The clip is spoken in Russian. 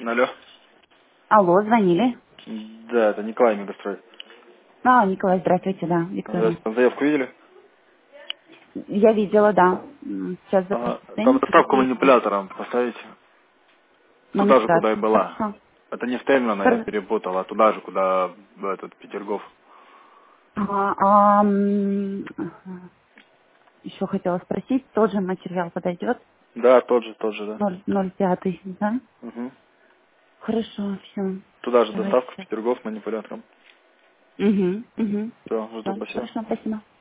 Алло. Алло, звонили. Да, это Николай Мегастрой. Николай, здравствуйте, да, Виктория. Здравствуйте. Заявку видели? Я видела, да. Сейчас Ага. запустим. Там доставку Какие манипулятором поставить. Туда же, куда манипуляции? и была. Хорошо. Это не в Тельмана, я Хор- перепутал, а туда же, куда в этот Петергоф. Ага, еще хотела спросить, тот же материал подойдет? Да, тот же, да. 0,05, да? Угу. Хорошо, все. Туда же Давайте доставка в сейчас. Петергоф, манипулятор. Угу. Все, жду, Да, спасибо. хорошо, спасибо.